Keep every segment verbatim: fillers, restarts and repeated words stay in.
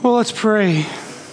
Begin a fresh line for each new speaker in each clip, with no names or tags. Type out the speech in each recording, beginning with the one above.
Well, let's pray.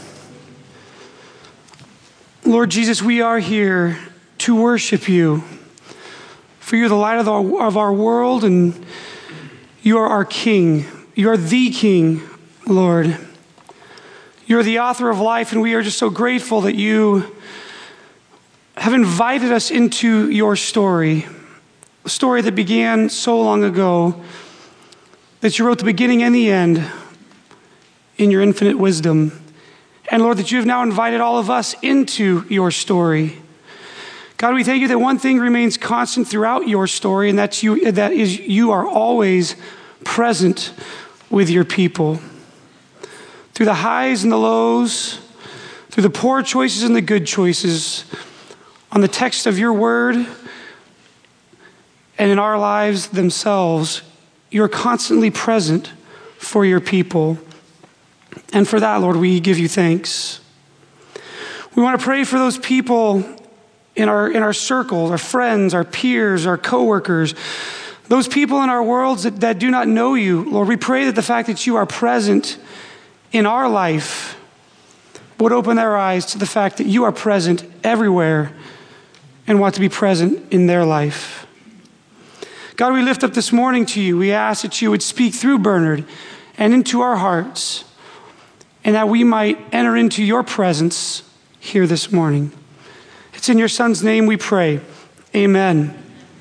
Lord Jesus, we are here to worship you. For you're the light of, the, of our world, and you are our King. You are the King, Lord. You're the author of life, and we are just so grateful that you have invited us into your story, a story that began so long ago, that you wrote the beginning and the end in your infinite wisdom. And Lord, that you have now invited all of us into your story. God, we thank you that one thing remains constant throughout your story, and that's you, that is you are always present with your people. Through the highs and the lows, through the poor choices and the good choices, on the text of your word and in our lives themselves, you are constantly present for your people. And for that, Lord, we give you thanks. We want to pray for those people in our in our circles, our friends, our peers, our coworkers, those people in our worlds that, that do not know you. Lord, we pray that the fact that you are present in our life would open their eyes to the fact that you are present everywhere and want to be present in their life. God, we lift up this morning to you. We ask that you would speak through Bernard and into our hearts, and that we might enter into your presence here this morning. It's in your Son's name we pray. Amen.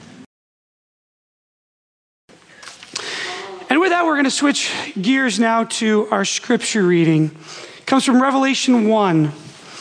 And with that, we're going to switch gears now to our scripture reading. It comes from Revelation one.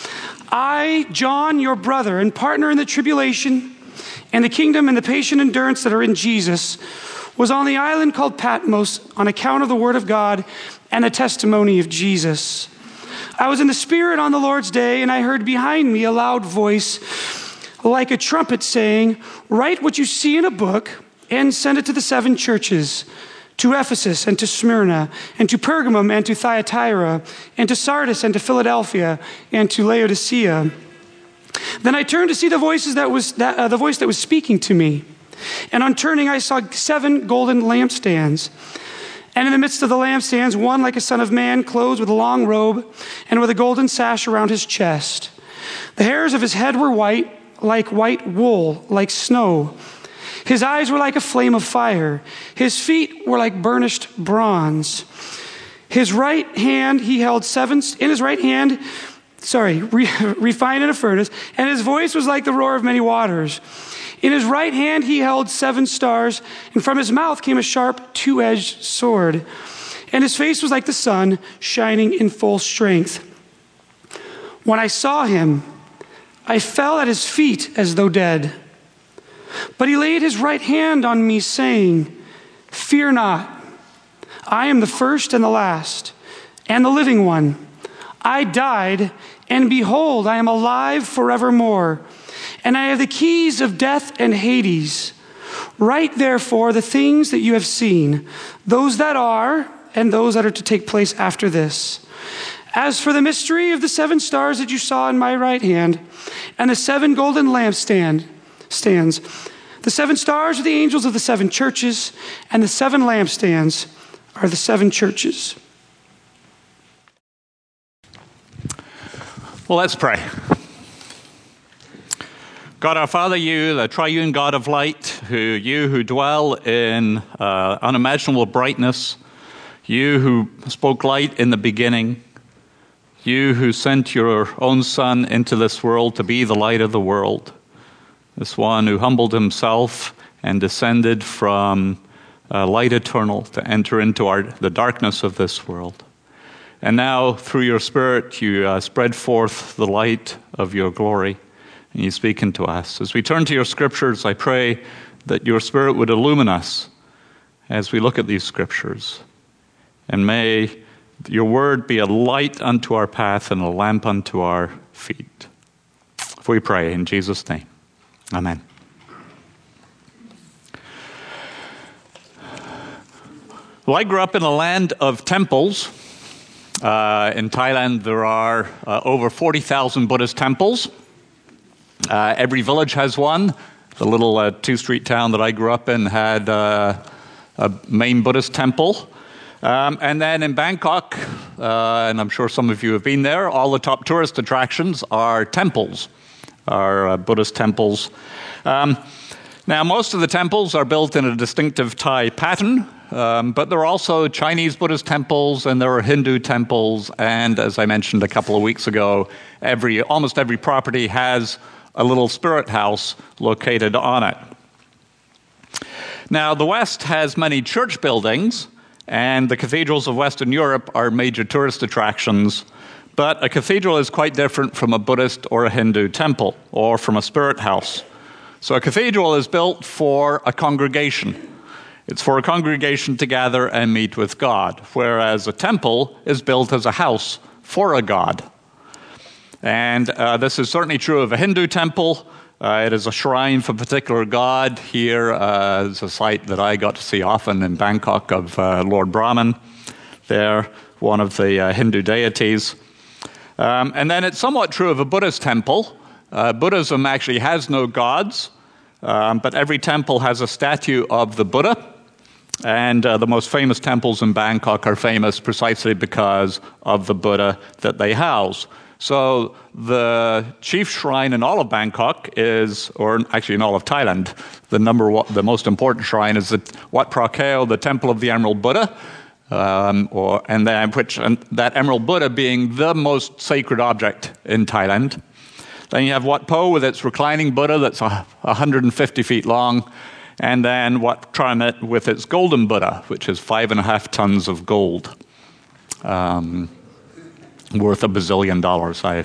I, John, your brother and partner in the tribulation and the kingdom and the patient endurance that are in Jesus, was on the island called Patmos on account of the word of God and the testimony of Jesus. I was in the Spirit on the Lord's day, and I heard behind me a loud voice like a trumpet saying, write what you see in a book and send it to the seven churches, to Ephesus and to Smyrna and to Pergamum and to Thyatira and to Sardis and to Philadelphia and to Laodicea. Then I turned to see the voices that was that, uh, the voice that was speaking to me. And on turning, I saw seven golden lampstands. And in the midst of the lampstands, one like a son of man, clothed with a long robe and with a golden sash around his chest. The hairs of his head were white, like white wool, like snow. His eyes were like a flame of fire. His feet were like burnished bronze. His right hand, he held seven, in his right hand, sorry, re, refined in a furnace, and his voice was like the roar of many waters. In his right hand he held seven stars, and from his mouth came a sharp two-edged sword. And his face was like the sun, shining in full strength. When I saw him, I fell at his feet as though dead. But he laid his right hand on me, saying, fear not, I am the first and the last, and the living one. I died, and behold, I am alive forevermore. And I have the keys of death and Hades. Write therefore the things that you have seen, those that are, and those that are to take place after this. As for the mystery of the seven stars that you saw in my right hand, and the seven golden lampstand stands, the seven stars are the angels of the seven churches, and the seven lampstands are the seven churches.
Well, let's pray. God our Father, you, the triune God of light, who you who dwell in uh, unimaginable brightness, you who spoke light in the beginning, you who sent your own Son into this world to be the light of the world, this one who humbled himself and descended from uh, light eternal to enter into our, the darkness of this world. And now, through your Spirit, you uh, spread forth the light of your glory. And you speak into us. As we turn to your scriptures, I pray that your Spirit would illumine us as we look at these scriptures. And may your word be a light unto our path and a lamp unto our feet. For we pray in Jesus' name. Amen. Well, I grew up in a land of temples. Uh, in Thailand, there are uh, over forty thousand Buddhist temples. Uh, every village has one. The little uh, two-street town that I grew up in had uh, a main Buddhist temple. Um, and then in Bangkok, uh, and I'm sure some of you have been there, all the top tourist attractions are temples, are uh, Buddhist temples. Um, now, most of the temples are built in a distinctive Thai pattern, um, but there are also Chinese Buddhist temples, and there are Hindu temples, and as I mentioned a couple of weeks ago, every almost every property has a little spirit house located on it. Now, the West has many church buildings, and the cathedrals of Western Europe are major tourist attractions, but a cathedral is quite different from a Buddhist or a Hindu temple, or from a spirit house. So a cathedral is built for a congregation. It's for a congregation to gather and meet with God, whereas a temple is built as a house for a god. And uh, this is certainly true of a Hindu temple. Uh, it is a shrine for a particular god. Here uh, is a site that I got to see often in Bangkok of uh, Lord Brahman. There, one of the uh, Hindu deities. Um, and then it's somewhat true of a Buddhist temple. Uh, Buddhism actually has no gods, um, but every temple has a statue of the Buddha. And uh, the most famous temples in Bangkok are famous precisely because of the Buddha that they house. So the chief shrine in all of Bangkok is, or actually in all of Thailand, the number one, the most important shrine is the Wat Phra Kaew, the Temple of the Emerald Buddha, um, or and then which and that Emerald Buddha being the most sacred object in Thailand. Then you have Wat Po with its reclining Buddha that's one hundred fifty feet long, and then Wat Tranet with its golden Buddha, which is five and a half tons of gold. Um, worth a bazillion dollars. I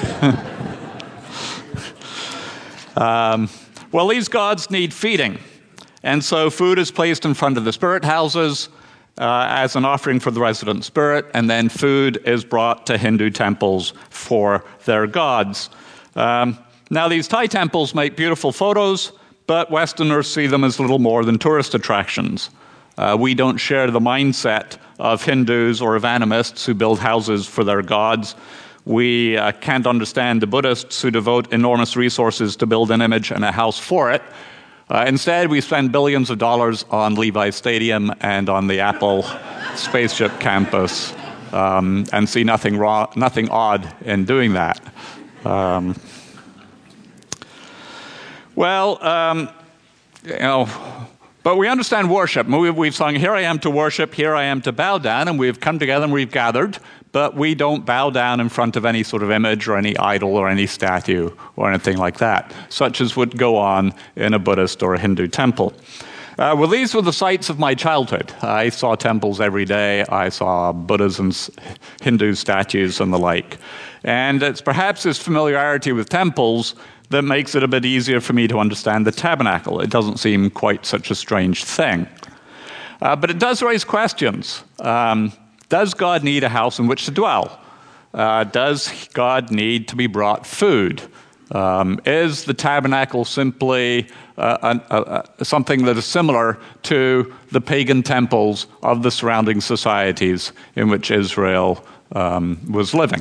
um, well, these gods need feeding, and so food is placed in front of the spirit houses uh, as an offering for the resident spirit, and then food is brought to Hindu temples for their gods. Um, now, these Thai temples make beautiful photos, but Westerners see them as little more than tourist attractions. Uh, we don't share the mindset of Hindus or of animists who build houses for their gods. We uh, can't understand the Buddhists who devote enormous resources to build an image and a house for it. Uh, instead, we spend billions of dollars on Levi Stadium and on the Apple spaceship campus, um, and see nothing wrong, nothing odd in doing that. Um, well, um, you know, but we understand worship. We've, we've sung, "Here I am to worship, here I am to bow down," and we've come together and we've gathered, but we don't bow down in front of any sort of image or any idol or any statue or anything like that, such as would go on in a Buddhist or a Hindu temple. Uh, well, these were the sites of my childhood. I saw temples every day. I saw Buddhas and Hindu statues and the like. And it's perhaps this familiarity with temples that makes it a bit easier for me to understand the tabernacle. It doesn't seem quite such a strange thing. Uh, but it does raise questions. Um, does God need a house in which to dwell? Uh, does God need to be brought food? Um, is the tabernacle simply uh, a, a, a, something that is similar to the pagan temples of the surrounding societies in which Israel um, was living?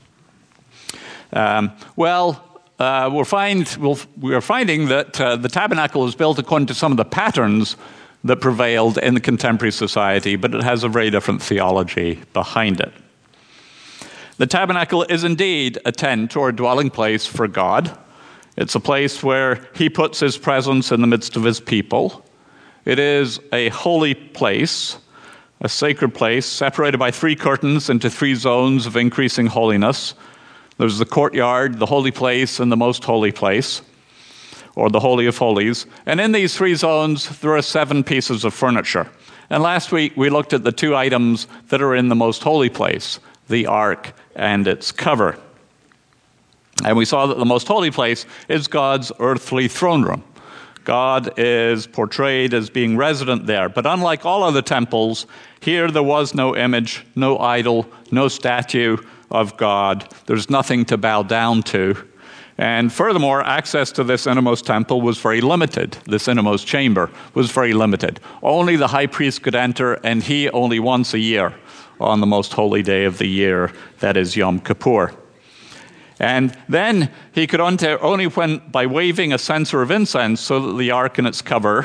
Um, well, uh, we'll find, we'll, we are finding that uh, the tabernacle is built according to some of the patterns that prevailed in the contemporary society, but it has a very different theology behind it. The tabernacle is indeed a tent or a dwelling place for God. It's a place where he puts his presence in the midst of his people. It is a holy place, a sacred place, separated by three curtains into three zones of increasing holiness. There's the courtyard, the holy place, and the most holy place, or the Holy of Holies. And in these three zones, there are seven pieces of furniture. And last week, we looked at the two items that are in the most holy place, the ark and its cover. And we saw that the most holy place is God's earthly throne room. God is portrayed as being resident there. But unlike all other temples, here there was no image, no idol, no statue of God. There's nothing to bow down to. And furthermore, access to this innermost temple was very limited. This innermost chamber was very limited. Only the high priest could enter, and he only once a year on the most holy day of the year, that is Yom Kippur. And then he could enter only when by waving a censer of incense so that the ark and its cover,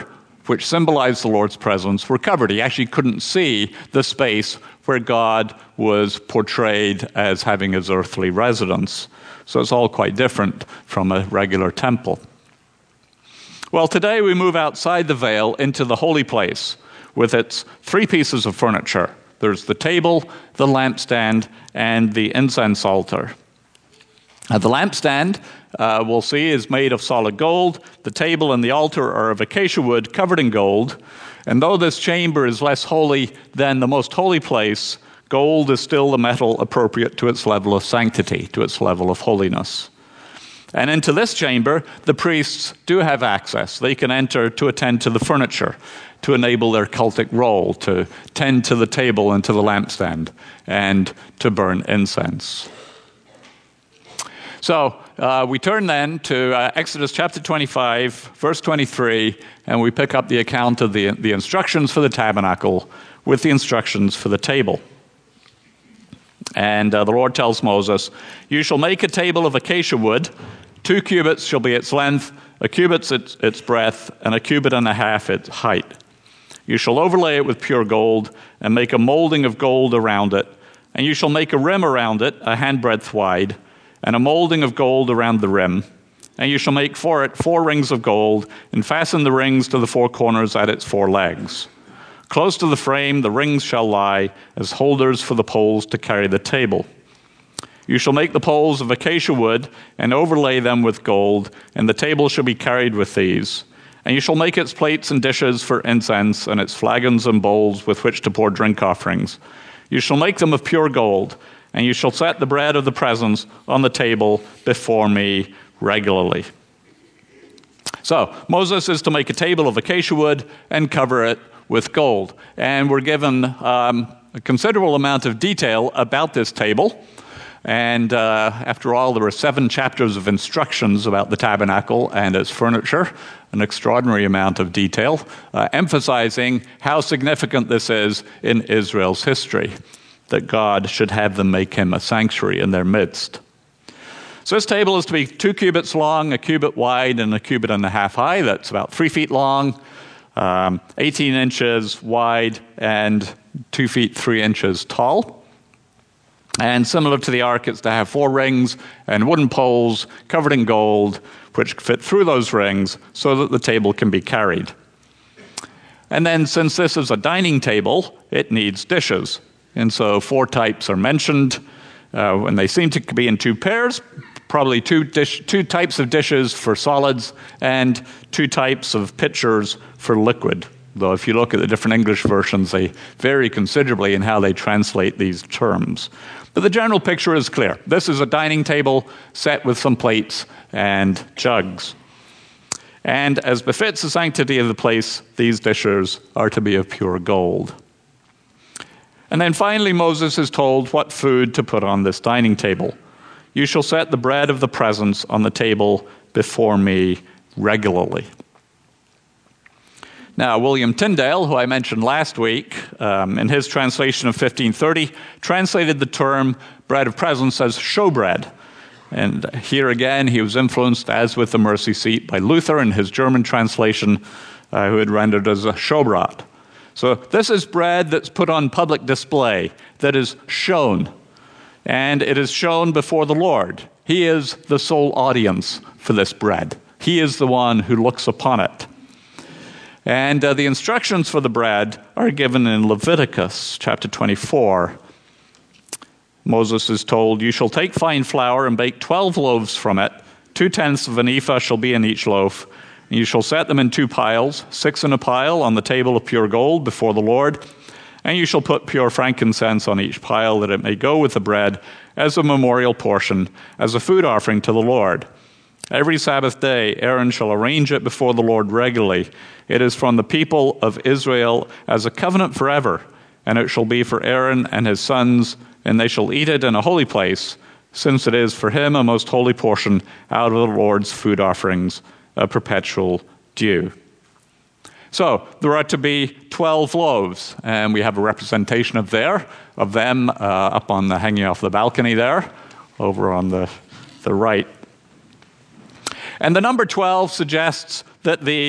which symbolized the Lord's presence, were covered. He actually couldn't see the space where God was portrayed as having his earthly residence. So it's all quite different from a regular temple. Well, today we move outside the veil into the holy place with its three pieces of furniture. There's the table, the lampstand, and the incense altar. Now, the lampstand, uh, we'll see, is made of solid gold. The table and the altar are of acacia wood covered in gold. And though this chamber is less holy than the most holy place, gold is still the metal appropriate to its level of sanctity, to its level of holiness. And into this chamber, the priests do have access. They can enter to attend to the furniture, to enable their cultic role, to tend to the table and to the lampstand, and to burn incense. So uh, we turn then to uh, Exodus chapter twenty-five, verse twenty-three, and we pick up the account of the, the instructions for the tabernacle with the instructions for the table. And uh, the Lord tells Moses, "You shall make a table of acacia wood. Two cubits shall be its length, a cubit its, its breadth, and a cubit and a half its height. You shall overlay it with pure gold, and make a molding of gold around it. And you shall make a rim around it, a handbreadth wide, and a molding of gold around the rim. And you shall make for it four rings of gold, and fasten the rings to the four corners at its four legs. Close to the frame the rings shall lie as holders for the poles to carry the table. You shall make the poles of acacia wood, and overlay them with gold, and the table shall be carried with these. And you shall make its plates and dishes for incense, and its flagons and bowls with which to pour drink offerings. You shall make them of pure gold, and you shall set the bread of the presence on the table before me regularly." So Moses is to make a table of acacia wood and cover it with gold. And we're given um, a considerable amount of detail about this table. And uh, after all, there are seven chapters of instructions about the tabernacle and its furniture, an extraordinary amount of detail, uh, emphasizing how significant this is in Israel's history, that God should have them make him a sanctuary in their midst. So this table is to be two cubits long, a cubit wide, and a cubit and a half high. That's about three feet long, um, eighteen inches wide, and two feet three inches tall. And similar to the ark, it's to have four rings and wooden poles covered in gold, which fit through those rings so that the table can be carried. And then, since this is a dining table, it needs dishes. And so four types are mentioned, uh, and they seem to be in two pairs, probably two, dish, two types of dishes for solids and two types of pitchers for liquid. Though if you look at the different English versions, they vary considerably in how they translate these terms. But the general picture is clear. This is a dining table set with some plates and jugs. And as befits the sanctity of the place, these dishes are to be of pure gold. And then finally, Moses is told what food to put on this dining table. "You shall set the bread of the presence on the table before me regularly." Now, William Tyndale, who I mentioned last week, um, in his translation of fifteen thirty, translated the term bread of presence as showbread. And here again, he was influenced, as with the mercy seat, by Luther in his German translation, uh, who had rendered as a showbrat. So this is bread that's put on public display, that is shown. And it is shown before the Lord. He is the sole audience for this bread. He is the one who looks upon it. And uh, the instructions for the bread are given in Leviticus chapter twenty-four. Moses is told, "You shall take fine flour and bake twelve loaves from it. Two-tenths of an ephah shall be in each loaf. And you shall set them in two piles, six in a pile on the table of pure gold before the Lord. And you shall put pure frankincense on each pile, that it may go with the bread as a memorial portion, as a food offering to the Lord. Every Sabbath day, Aaron shall arrange it before the Lord regularly. It is from the people of Israel as a covenant forever, and it shall be for Aaron and his sons, and they shall eat it in a holy place, since it is for him a most holy portion out of the Lord's food offerings, a perpetual due." So there are to be twelve loaves, and we have a representation of there, of them uh, up on the hanging off the balcony there, over on the, the right. And the number twelve suggests that these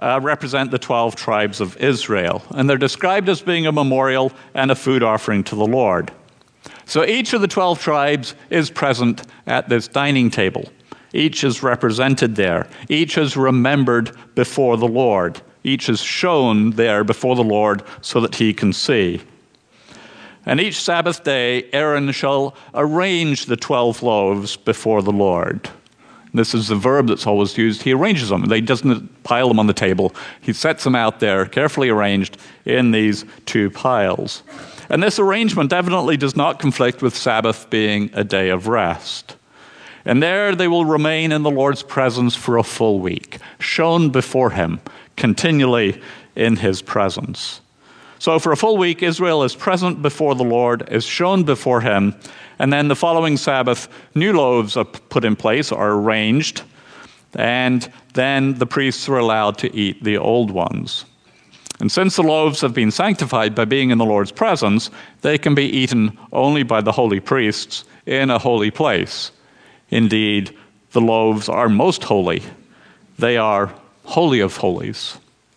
uh, represent the twelve tribes of Israel, and they're described as being a memorial and a food offering to the Lord. So each of the twelve tribes is present at this dining table. Each is represented there. Each is remembered before the Lord. Each is shown there before the Lord so that he can see. And each Sabbath day, Aaron shall arrange the twelve loaves before the Lord. This is the verb that's always used. He arranges them. He doesn't pile them on the table. He sets them out there, carefully arranged in these two piles. And this arrangement evidently does not conflict with Sabbath being a day of rest. And there they will remain in the Lord's presence for a full week, shown before him, continually in his presence. So for a full week, Israel is present before the Lord, is shown before him, and then the following Sabbath, new loaves are put in place, are arranged, and then the priests are allowed to eat the old ones. And since the loaves have been sanctified by being in the Lord's presence, they can be eaten only by the holy priests in a holy place. Indeed, the loaves are most holy. They are holy of holies.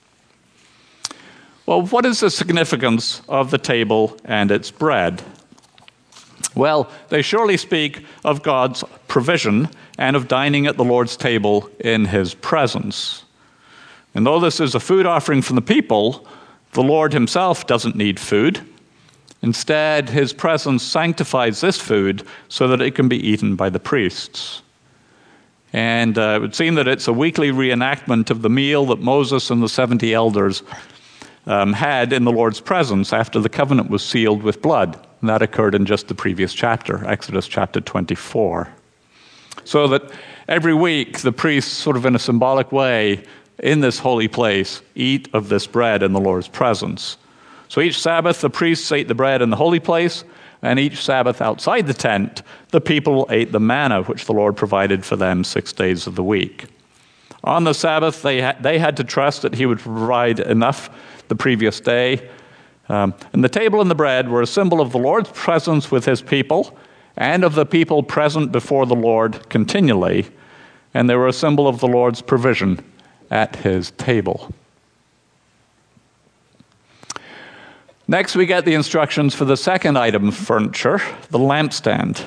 Well, what is the significance of the table and its bread? Well, they surely speak of God's provision and of dining at the Lord's table in his presence. And though this is a food offering from the people, the Lord himself doesn't need food. Instead, his presence sanctifies this food so that it can be eaten by the priests. And uh, it would seem that it's a weekly reenactment of the meal that Moses and the seventy elders um, had in the Lord's presence after the covenant was sealed with blood. And that occurred in just the previous chapter, Exodus chapter twenty-four. So that every week the priests, sort of in a symbolic way, in this holy place, eat of this bread in the Lord's presence. So each Sabbath, the priests ate the bread in the holy place, and each Sabbath outside the tent, the people ate the manna, which the Lord provided for them six days of the week. On the Sabbath, they, ha- they had to trust that he would provide enough the previous day. Um, and the table and the bread were a symbol of the Lord's presence with his people and of the people present before the Lord continually. And they were a symbol of the Lord's provision at his table. Next, we get the instructions for the second item of furniture, the lampstand.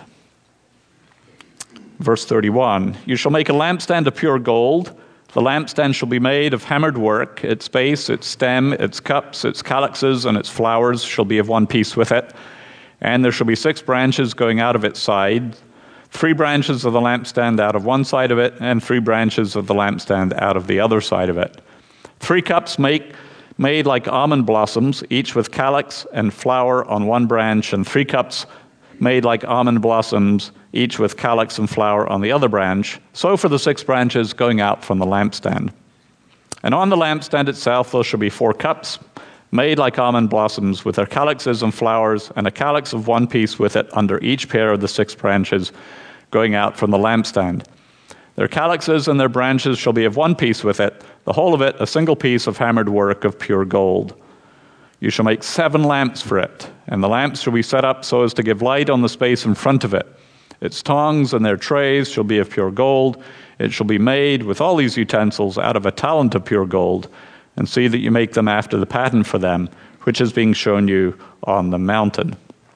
Verse thirty-one, you shall make a lampstand of pure gold. The lampstand shall be made of hammered work. Its base, its stem, its cups, its calyxes, and its flowers shall be of one piece with it. And there shall be six branches going out of its side, three branches of the lampstand out of one side of it, and three branches of the lampstand out of the other side of it. Three cups make made like almond blossoms, each with calyx and flower on one branch, and three cups made like almond blossoms, each with calyx and flower on the other branch, so for the six branches going out from the lampstand. And on the lampstand itself there shall be four cups, made like almond blossoms, with their calyxes and flowers, and a calyx of one piece with it under each pair of the six branches going out from the lampstand. Their calyxes and their branches shall be of one piece with it, the whole of it a single piece of hammered work of pure gold. You shall make seven lamps for it, and the lamps shall be set up so as to give light on the space in front of it. Its tongs and their trays shall be of pure gold. It shall be made with all these utensils out of a talent of pure gold, and see that you make them after the pattern for them, which is being shown you on the mountain.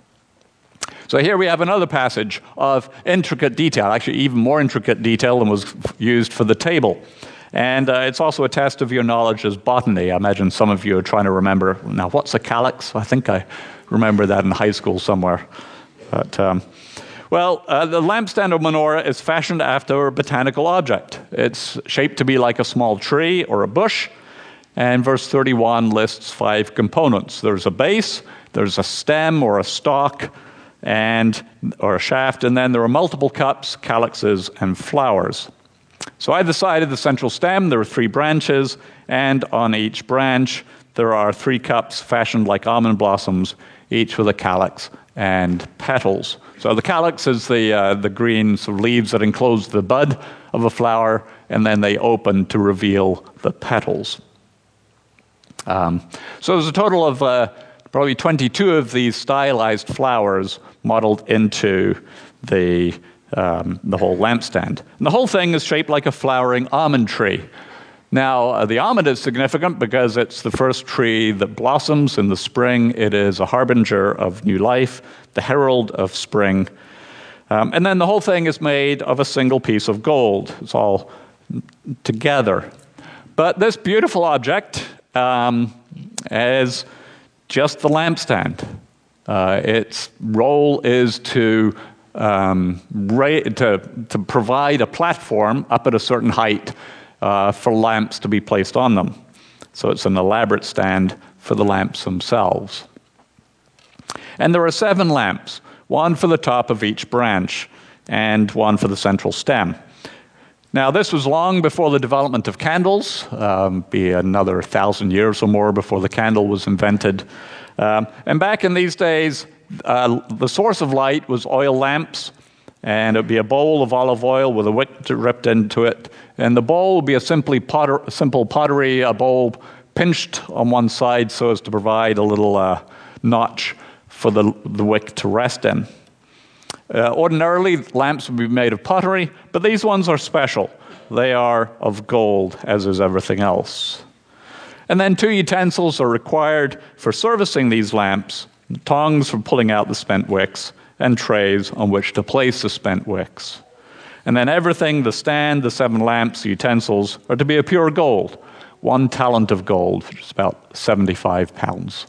So here we have another passage of intricate detail, actually even more intricate detail than was used for the table. And uh, it's also a test of your knowledge as botany. I imagine some of you are trying to remember, now what's a calyx? I think I remember that in high school somewhere. But, um, well, uh, the lampstand or menorah is fashioned after a botanical object. It's shaped to be like a small tree or a bush. And verse thirty-one lists five components. There's a base, there's a stem or a stalk, and or a shaft, and then there are multiple cups, calyxes, and flowers. So either side of the central stem, there are three branches, and on each branch, there are three cups fashioned like almond blossoms, each with a calyx and petals. So the calyx is the uh, the green sort of leaves that enclose the bud of a flower, and then they open to reveal the petals. Um, so there's a total of uh, probably twenty-two of these stylized flowers modeled into the um, the whole lampstand. And the whole thing is shaped like a flowering almond tree. Now, uh, the almond is significant because it's the first tree that blossoms in the spring. It is a harbinger of new life, the herald of spring. Um, and then the whole thing is made of a single piece of gold. It's all together. But this beautiful object um, is just the lampstand. Uh, its role is to, um, ra- to, to provide a platform up at a certain height Uh, for lamps to be placed on them. So it's an elaborate stand for the lamps themselves. And there are seven lamps, one for the top of each branch and one for the central stem. Now, this was long before the development of candles, um, be another thousand years or more before the candle was invented. Um, and back in these days, uh, the source of light was oil lamps, and it would be a bowl of olive oil with a wick ripped into it. And the bowl would be a simply potter, simple pottery, a bowl pinched on one side so as to provide a little uh, notch for the, the wick to rest in. Uh, ordinarily, lamps would be made of pottery, but these ones are special. They are of gold, as is everything else. And then two utensils are required for servicing these lamps: tongs for pulling out the spent wicks, and trays on which to place the spent wicks. And then everything, the stand, the seven lamps, the utensils, are to be of pure gold, one talent of gold, which is about seventy-five pounds.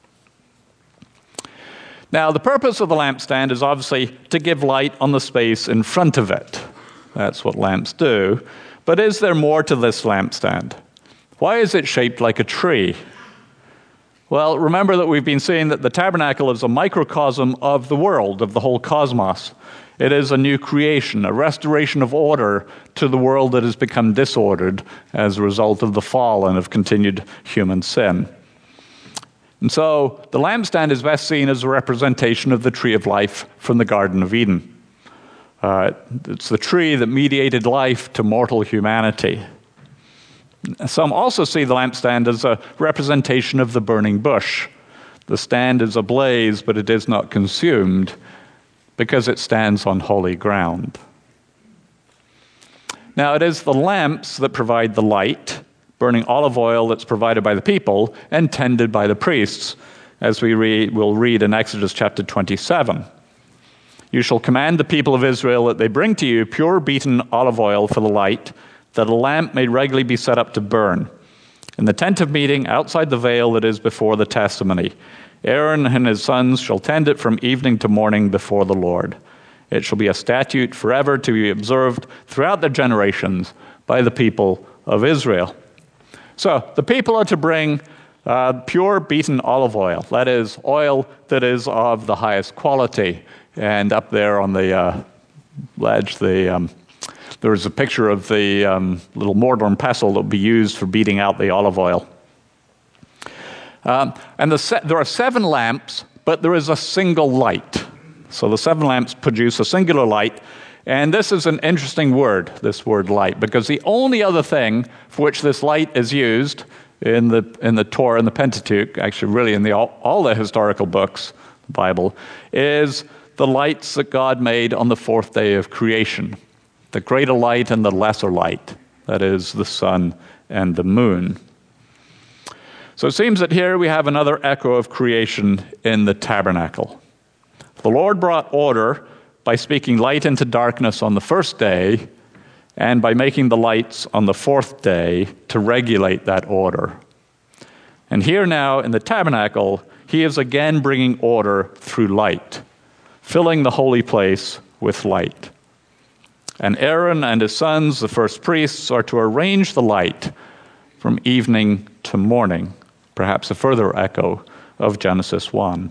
Now, the purpose of the lampstand is obviously to give light on the space in front of it. That's what lamps do. But is there more to this lampstand? Why is it shaped like a tree? Well, remember that we've been seeing that the tabernacle is a microcosm of the world, of the whole cosmos. It is a new creation, a restoration of order to the world that has become disordered as a result of the fall and of continued human sin. And so the lampstand is best seen as a representation of the tree of life from the Garden of Eden. Uh, it's the tree that mediated life to mortal humanity. Some also see the lampstand as a representation of the burning bush. The stand is ablaze, but it is not consumed because it stands on holy ground. Now, it is the lamps that provide the light, burning olive oil that's provided by the people and tended by the priests, as we read, we'll read in Exodus chapter twenty-seven. You shall command the people of Israel that they bring to you pure beaten olive oil for the light, that a lamp may regularly be set up to burn. In the tent of meeting, outside the veil that is before the testimony, Aaron and his sons shall tend it from evening to morning before the Lord. It shall be a statute forever to be observed throughout the generations by the people of Israel. So, the people are to bring uh, pure beaten olive oil. That is, oil that is of the highest quality. And up there on the uh, ledge, the... Um, There's a picture of the um, little mortar and pestle that will be used for beating out the olive oil. Um, and the se- there are seven lamps, but there is a single light. So the seven lamps produce a singular light. And this is an interesting word, this word light, because the only other thing for which this light is used in the in the Torah and the Pentateuch, actually really in the all, all the historical books, the Bible, is the lights that God made on the fourth day of creation. The greater light and the lesser light, that is, the sun and the moon. So it seems that here we have another echo of creation in the tabernacle. The Lord brought order by speaking light into darkness on the first day, and by making the lights on the fourth day to regulate that order. And here now in the tabernacle, he is again bringing order through light, filling the holy place with light. And Aaron and his sons, the first priests, are to arrange the light from evening to morning, perhaps a further echo of Genesis one.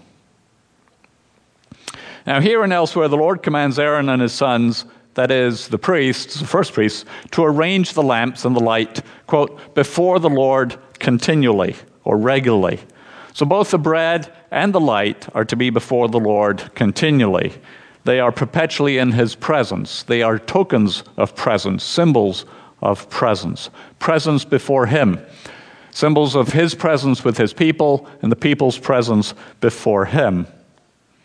Now, here and elsewhere, the Lord commands Aaron and his sons, that is, the priests, the first priests, to arrange the lamps and the light, quote, before the Lord continually or regularly. So both the bread and the light are to be before the Lord continually. They are perpetually in his presence. They are tokens of presence, symbols of presence, presence before him, symbols of his presence with his people and the people's presence before him.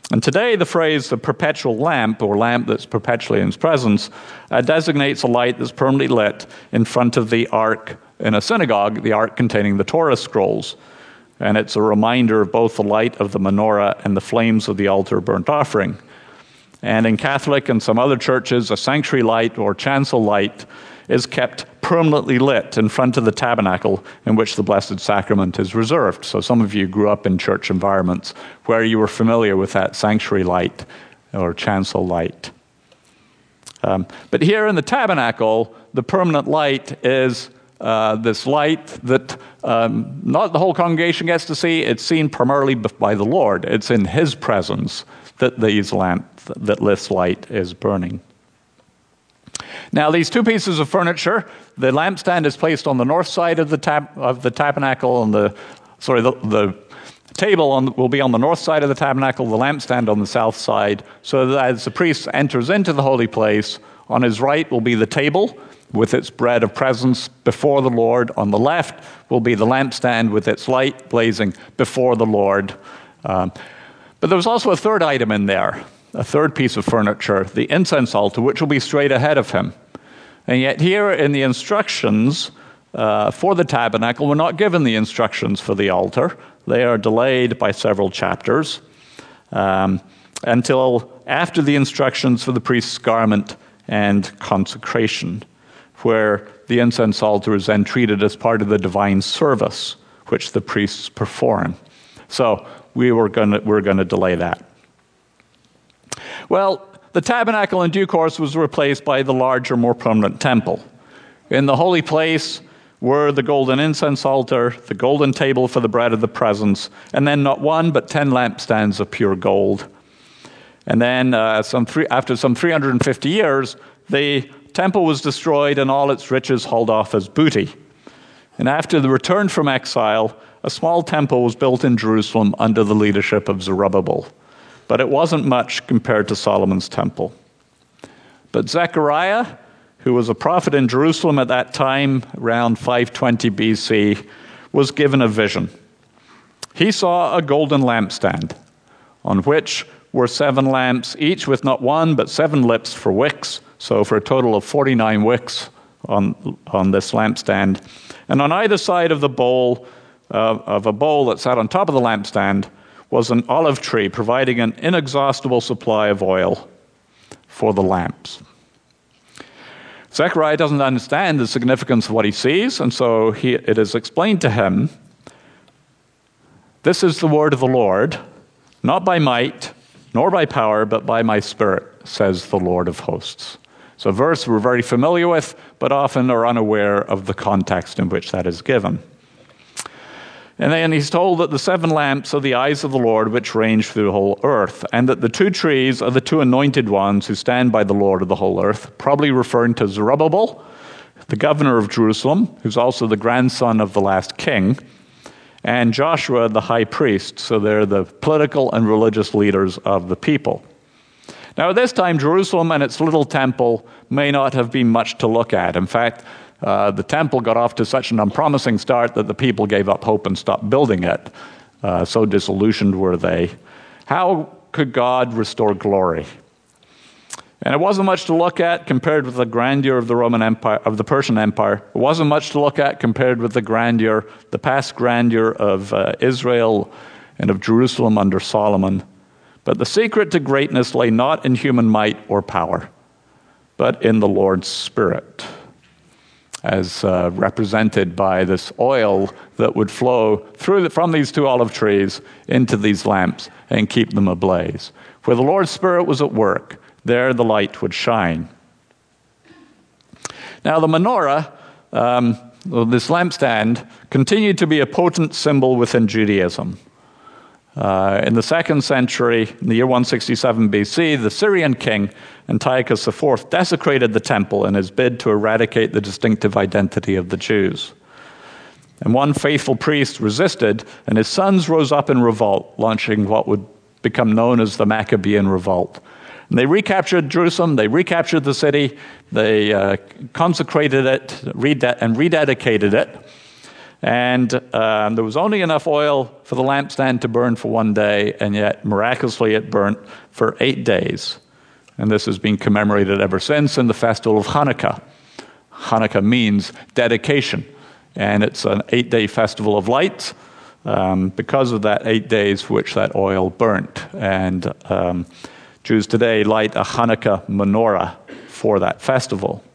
And today, the phrase the perpetual lamp, or lamp that's perpetually in his presence, uh, designates a light that's permanently lit in front of the ark in a synagogue, the ark containing the Torah scrolls. And it's a reminder of both the light of the menorah and the flames of the altar burnt offering. And in Catholic and some other churches, a sanctuary light or chancel light is kept permanently lit in front of the tabernacle in which the Blessed Sacrament is reserved. So some of you grew up in church environments where you were familiar with that sanctuary light or chancel light. Um, but here in the tabernacle, the permanent light is uh, this light that um, not the whole congregation gets to see. It's seen primarily by the Lord. It's in his presence that these lamp, that this light is burning. Now, these two pieces of furniture, the lampstand is placed on the north side of the tab, of the tabernacle, and the sorry, the, the table on, will be on the north side of the tabernacle, the lampstand on the south side, so that as the priest enters into the holy place, on his right will be the table with its bread of presence before the Lord. On the left will be the lampstand with its light blazing before the Lord. Um, but there was also a third item in there, a third piece of furniture, the incense altar, which will be straight ahead of him. And yet here in the instructions uh, for the tabernacle, we're not given the instructions for the altar. They are delayed by several chapters um, until after the instructions for the priest's garment and consecration, where the incense altar is then treated as part of the divine service which the priests perform. So we were going to we're going to delay that. Well, the tabernacle in due course was replaced by the larger, more permanent temple. In the holy place were the golden incense altar, the golden table for the bread of the presence, and then not one but ten lampstands of pure gold. And then uh, some three, after some three hundred fifty years, the temple was destroyed and all its riches hauled off as booty. And after the return from exile, a small temple was built in Jerusalem under the leadership of Zerubbabel. But it wasn't much compared to Solomon's temple. But Zechariah, who was a prophet in Jerusalem at that time, around five twenty B C, was given a vision. He saw a golden lampstand, on which were seven lamps, each with not one but seven lips for wicks, so for a total of forty-nine wicks on, on this lampstand. And on either side of the bowl, uh, of a bowl that sat on top of the lampstand, was an olive tree providing an inexhaustible supply of oil for the lamps. Zechariah doesn't understand the significance of what he sees, and so he, it is explained to him, "This is the word of the Lord, not by might, nor by power, but by my Spirit, says the Lord of hosts." So a verse we're very familiar with, but often are unaware of the context in which that is given. And then he's told that the seven lamps are the eyes of the Lord which range through the whole earth, and that the two trees are the two anointed ones who stand by the Lord of the whole earth, probably referring to Zerubbabel, the governor of Jerusalem, who's also the grandson of the last king, and Joshua, the high priest. So they're the political and religious leaders of the people. Now at this time, Jerusalem and its little temple may not have been much to look at. In fact, Uh, the temple got off to such an unpromising start that the people gave up hope and stopped building it. Uh, so disillusioned were they. How could God restore glory? And it wasn't much to look at compared with the grandeur of the Roman Empire, of the Persian Empire. It wasn't much to look at compared with the grandeur, the past grandeur of uh, Israel and of Jerusalem under Solomon. But the secret to greatness lay not in human might or power, but in the Lord's Spirit, as uh, represented by this oil that would flow through the, from these two olive trees into these lamps and keep them ablaze. Where the Lord's Spirit was at work, there the light would shine. Now the menorah, um, this lampstand, continued to be a potent symbol within Judaism. Uh, in the second century, in the year one sixty-seven B C, the Syrian king Antiochus the fourth desecrated the temple in his bid to eradicate the distinctive identity of the Jews. And one faithful priest resisted, and his sons rose up in revolt, launching what would become known as the Maccabean Revolt. And they recaptured Jerusalem, they recaptured the city, they uh, consecrated it rede- and rededicated it. And um, there was only enough oil for the lampstand to burn for one day, and yet miraculously it burnt for eight days. And this has been commemorated ever since in the festival of Hanukkah. Hanukkah means dedication, and it's an eight-day festival of lights um, because of that eight days for which that oil burnt. And um, Jews today light a Hanukkah menorah for that festival.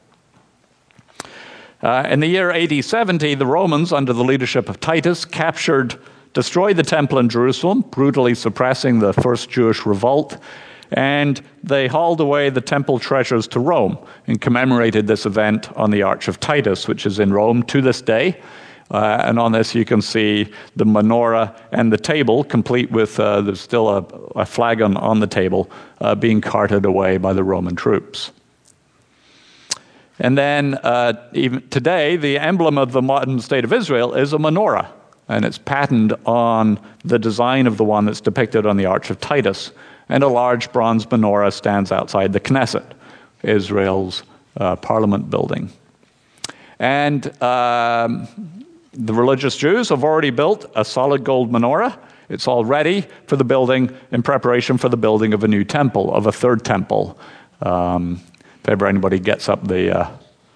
Uh, in the year A D seventy, the Romans, under the leadership of Titus, captured, destroyed the temple in Jerusalem, brutally suppressing the first Jewish revolt, and they hauled away the temple treasures to Rome and commemorated this event on the Arch of Titus, which is in Rome to this day. Uh, and on this you can see the menorah and the table, complete with, uh, there's still a, a flagon on the table, uh, being carted away by the Roman troops. And then, uh, even today, the emblem of the modern state of Israel is a menorah, and it's patterned on the design of the one that's depicted on the Arch of Titus. And a large bronze menorah stands outside the Knesset, Israel's uh, parliament building. And um, the religious Jews have already built a solid gold menorah. It's all ready for the building, in preparation for the building of a new temple, of a third temple. Um, If ever anybody gets up the, uh,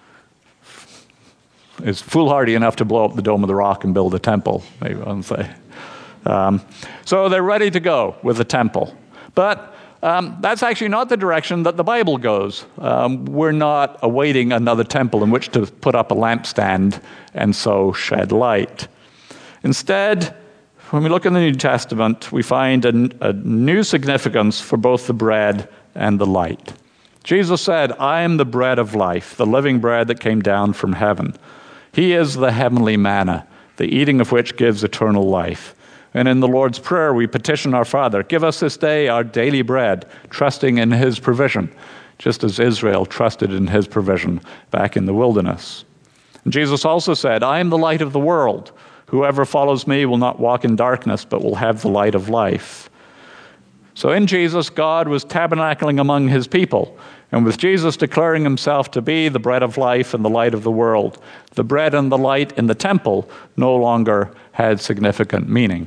is foolhardy enough to blow up the Dome of the Rock and build a temple, maybe I'll say. Um, so they're ready to go with the temple. But um, that's actually not the direction that the Bible goes. Um, we're not awaiting another temple in which to put up a lampstand and so shed light. Instead, when we look in the New Testament, we find a, a new significance for both the bread and the light. Jesus said, "I am the bread of life, the living bread that came down from heaven. He is the heavenly manna, the eating of which gives eternal life." And in the Lord's Prayer, we petition our Father, "Give us this day our daily bread," trusting in his provision, just as Israel trusted in his provision back in the wilderness. And Jesus also said, "I am the light of the world. Whoever follows me will not walk in darkness, but will have the light of life." So in Jesus, God was tabernacling among his people. And with Jesus declaring himself to be the bread of life and the light of the world, the bread and the light in the temple no longer had significant meaning.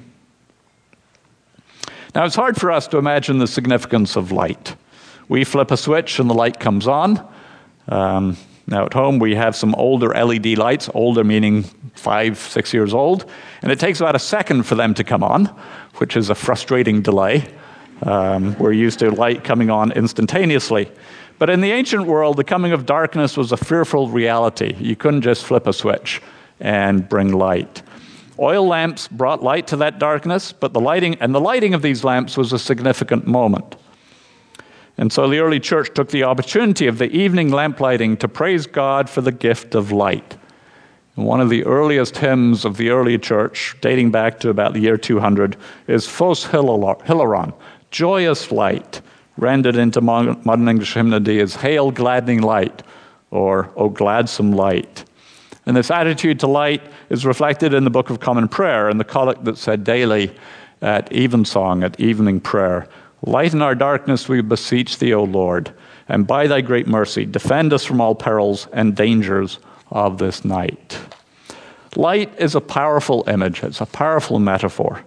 Now, it's hard for us to imagine the significance of light. We flip a switch and the light comes on. Um, now, at home, we have some older L E D lights, older meaning five, six years old, and it takes about a second for them to come on, which is a frustrating delay. Um, we're used to light coming on instantaneously. But in the ancient world, the coming of darkness was a fearful reality. You couldn't just flip a switch and bring light. Oil lamps brought light to that darkness, but the lighting and the lighting of these lamps was a significant moment. And so the early church took the opportunity of the evening lamp lighting to praise God for the gift of light. And one of the earliest hymns of the early church, dating back to about the year two hundred, is Phos Hilaron, joyous light, rendered into modern English hymnody as Hail Gladdening Light, or O Gladsome Light. And this attitude to light is reflected in the Book of Common Prayer and the collect that said daily at evensong, at evening prayer, "Lighten our darkness, we beseech thee, O Lord, and by thy great mercy defend us from all perils and dangers of this night." Light is a powerful image. It's a powerful metaphor.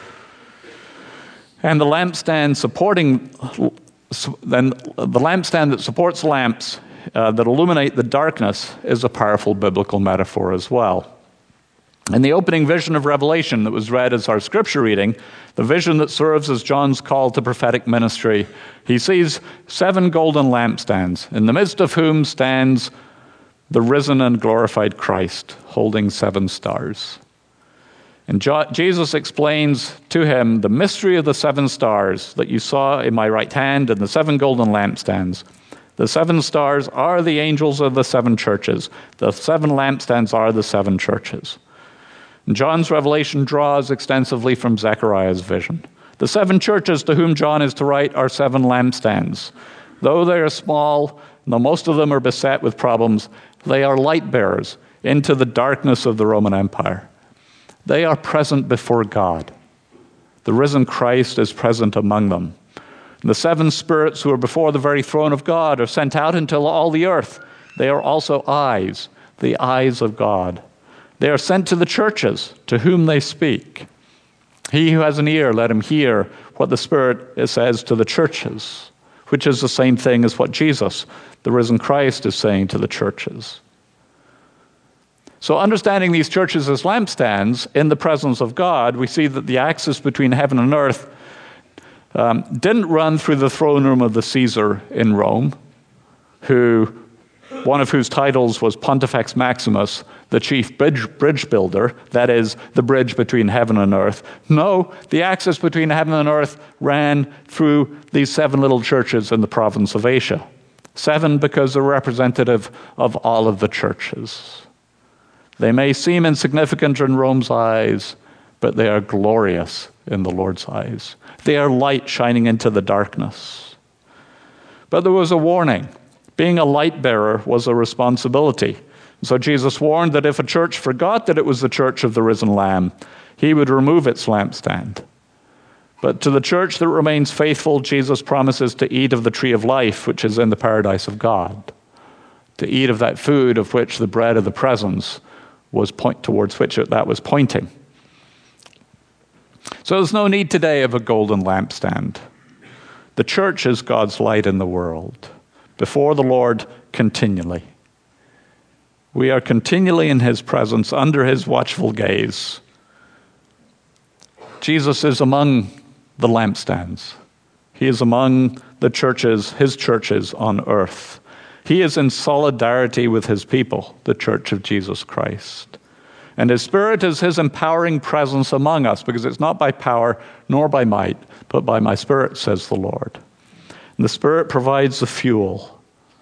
And the lampstand supporting, then the lampstand that supports lamps uh, that illuminate the darkness is a powerful biblical metaphor as well. In the opening vision of Revelation that was read as our scripture reading, the vision that serves as John's call to prophetic ministry, he sees seven golden lampstands, in the midst of whom stands the risen and glorified Christ, holding seven stars. And Jo- Jesus explains to him the mystery of the seven stars that you saw in my right hand and the seven golden lampstands. The seven stars are the angels of the seven churches. The seven lampstands are the seven churches. And John's revelation draws extensively from Zechariah's vision. The seven churches to whom John is to write are seven lampstands. Though they are small, though most of them are beset with problems, they are light bearers into the darkness of the Roman Empire. They are present before God. The risen Christ is present among them. The seven spirits who are before the very throne of God are sent out into all the earth. They are also eyes, the eyes of God. They are sent to the churches, to whom they speak. He who has an ear, let him hear what the Spirit says to the churches, which is the same thing as what Jesus, the risen Christ, is saying to the churches. So understanding these churches as lampstands in the presence of God, we see that the axis between heaven and earth um, didn't run through the throne room of the Caesar in Rome, who, one of whose titles was Pontifex Maximus, the chief bridge, bridge builder, that is, the bridge between heaven and earth. No, the axis between heaven and earth ran through these seven little churches in the province of Asia. Seven because they're representative of all of the churches. They may seem insignificant in Rome's eyes, but they are glorious in the Lord's eyes. They are light shining into the darkness. But there was a warning. Being a light bearer was a responsibility. So Jesus warned that if a church forgot that it was the church of the risen Lamb, he would remove its lampstand. But to the church that remains faithful, Jesus promises to eat of the tree of life, which is in the paradise of God. To eat of that food of which the bread of the presence was point towards which it, that was pointing. So there's no need today of a golden lampstand. The church is God's light in the world, before the Lord continually. We are continually in his presence, under his watchful gaze. Jesus is among the lampstands. He is among the churches, his churches on earth. He is in solidarity with his people, the church of Jesus Christ. And his Spirit is his empowering presence among us, because it's not by power nor by might, but by my Spirit, says the Lord. And the Spirit provides the fuel.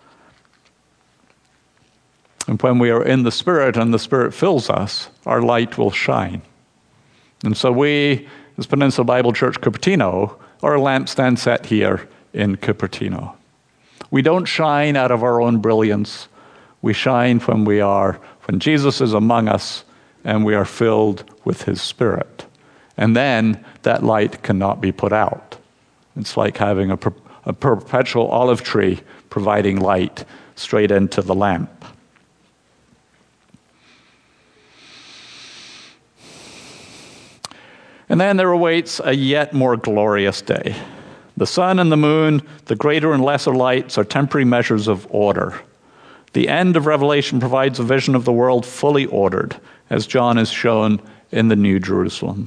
And when we are in the Spirit and the Spirit fills us, our light will shine. And so we, as Peninsula Bible Church Cupertino, are a lampstand set here in Cupertino. We don't shine out of our own brilliance. We shine when we are, when Jesus is among us and we are filled with his Spirit. And then that light cannot be put out. It's like having a, per, a perpetual olive tree providing light straight into the lamp. And then there awaits a yet more glorious day. The sun and the moon, the greater and lesser lights, are temporary measures of order. The end of Revelation provides a vision of the world fully ordered, as John is shown in the New Jerusalem.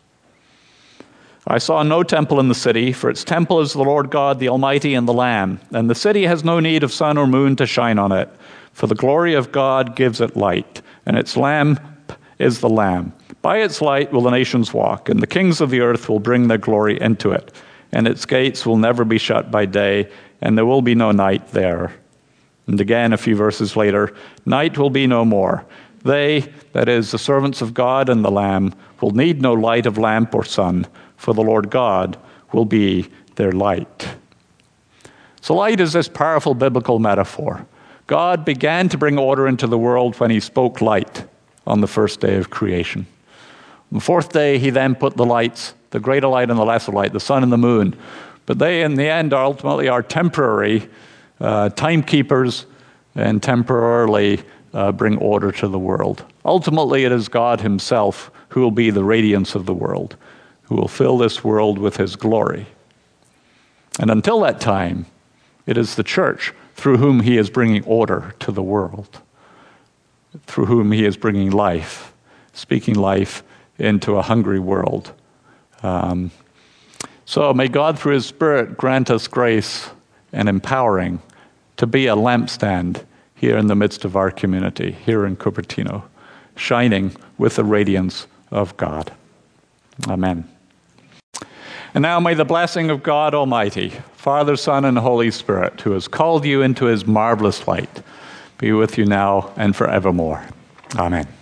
I saw no temple in the city, for its temple is the Lord God, the Almighty, and the Lamb. And the city has no need of sun or moon to shine on it, for the glory of God gives it light, and its lamp is the Lamb. By its light will the nations walk, and the kings of the earth will bring their glory into it. And its gates will never be shut by day, and there will be no night there. And again, a few verses later, night will be no more. They, that is, the servants of God and the Lamb, will need no light of lamp or sun, for the Lord God will be their light. So light is this powerful biblical metaphor. God began to bring order into the world when he spoke light on the first day of creation. On the fourth day, he then put the lights, the greater light and the lesser light, the sun and the moon. But they, in the end, ultimately are temporary uh, timekeepers and temporarily uh, bring order to the world. Ultimately, it is God himself who will be the radiance of the world, who will fill this world with his glory. And until that time, it is the church through whom he is bringing order to the world, through whom he is bringing life, speaking life into a hungry world. Um, so may God, through his Spirit, grant us grace and empowering to be a lampstand here in the midst of our community, here in Cupertino, shining with the radiance of God. Amen. And now may the blessing of God Almighty, Father, Son, and Holy Spirit, who has called you into his marvelous light, be with you now and forevermore. Amen.